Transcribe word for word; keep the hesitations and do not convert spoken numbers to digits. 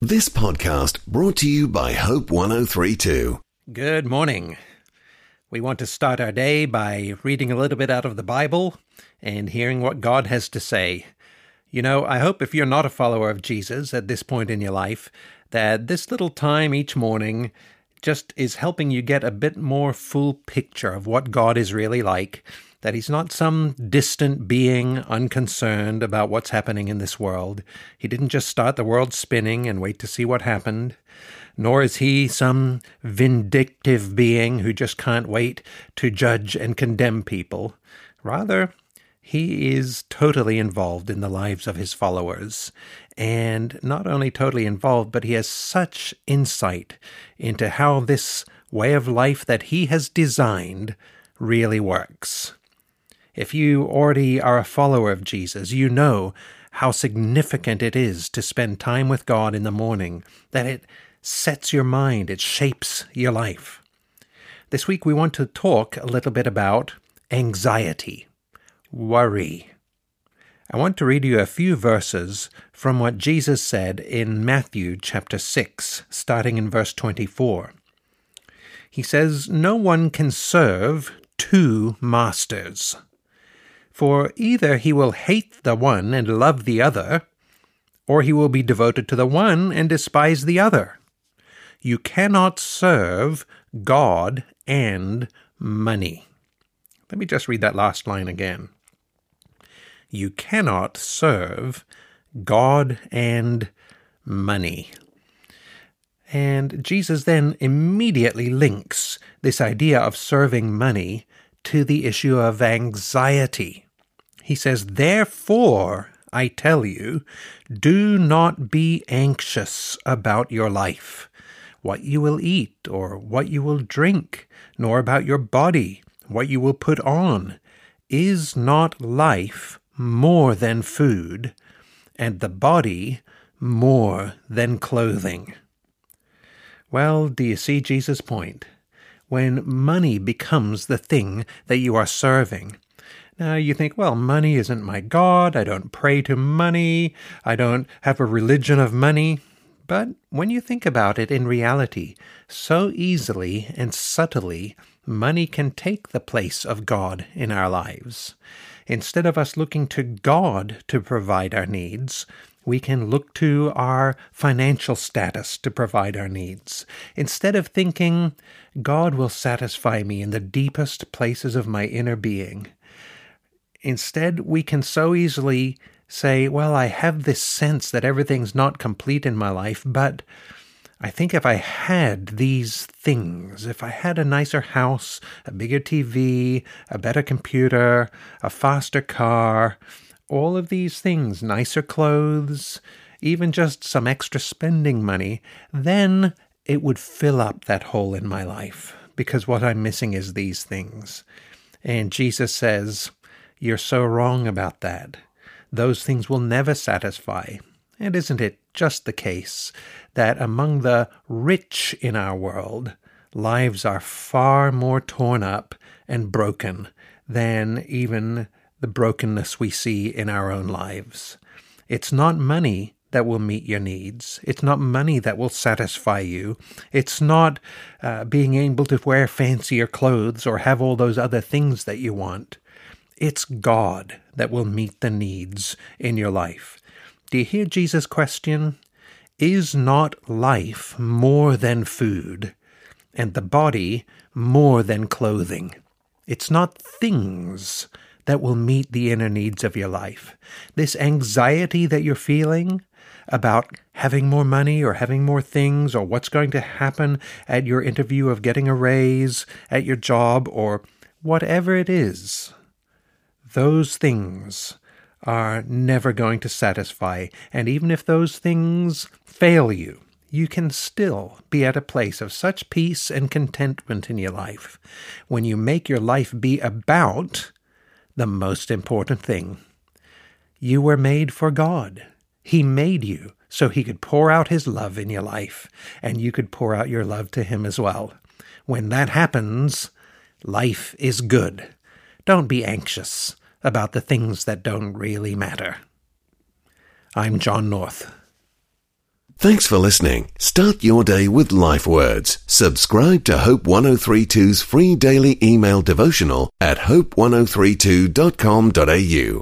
This podcast brought to you by Hope one oh three point two. Good morning. We want to start our day by reading a little bit out of the Bible and hearing what God has to say. You know, I hope if you're not a follower of Jesus at this point in your life, that this little time each morning just is helping you get a bit more full picture of what God is really like, that he's not some distant being unconcerned about what's happening in this world. He didn't just start the world spinning and wait to see what happened, nor is he some vindictive being who just can't wait to judge and condemn people. Rather, he is totally involved in the lives of his followers, and not only totally involved, but he has such insight into how this way of life that he has designed really works. If you already are a follower of Jesus, you know how significant it is to spend time with God in the morning, that it sets your mind, it shapes your life. This week we want to talk a little bit about anxiety, worry. I want to read you a few verses from what Jesus said in Matthew chapter six, starting in verse twenty-four. He says, "No one can serve two masters. For either he will hate the one and love the other, or he will be devoted to the one and despise the other. You cannot serve God and money." Let me just read that last line again. You cannot serve God and money. And Jesus then immediately links this idea of serving money to the issue of anxiety. He says, "Therefore, I tell you, do not be anxious about your life, what you will eat or what you will drink, nor about your body, what you will put on. Is not life more than food, and the body more than clothing?" Well, do you see Jesus' point? When money becomes the thing that you are serving. Now you think, well, money isn't my God, I don't pray to money, I don't have a religion of money. But when you think about it in reality, so easily and subtly, money can take the place of God in our lives. Instead of us looking to God to provide our needs, we can look to our financial status to provide our needs. Instead of thinking, God will satisfy me in the deepest places of my inner being. Instead, we can so easily say, well, I have this sense that everything's not complete in my life, but I think if I had these things, if I had a nicer house, a bigger T V, a better computer, a faster car, all of these things, nicer clothes, even just some extra spending money, then it would fill up that hole in my life, because what I'm missing is these things. And Jesus says, you're so wrong about that. Those things will never satisfy. And isn't it just the case that among the rich in our world, lives are far more torn up and broken than even the brokenness we see in our own lives? It's not money that will meet your needs. It's not money that will satisfy you. It's not uh, being able to wear fancier clothes or have all those other things that you want. It's God that will meet the needs in your life. Do you hear Jesus' question? Is not life more than food, and the body more than clothing? It's not things that will meet the inner needs of your life. This anxiety that you're feeling about having more money or having more things or what's going to happen at your interview of getting a raise at your job or whatever it is, those things are never going to satisfy. And even if those things fail you, you can still be at a place of such peace and contentment in your life when you make your life be about the most important thing. You were made for God. He made you so he could pour out his love in your life, and you could pour out your love to him as well. When that happens, life is good. Don't be anxious about the things that don't really matter. I'm John North. Thanks for listening. Start your day with Life Words. Subscribe to Hope ten thirty-two's free daily email devotional at hope ten thirty-two dot com dot a u.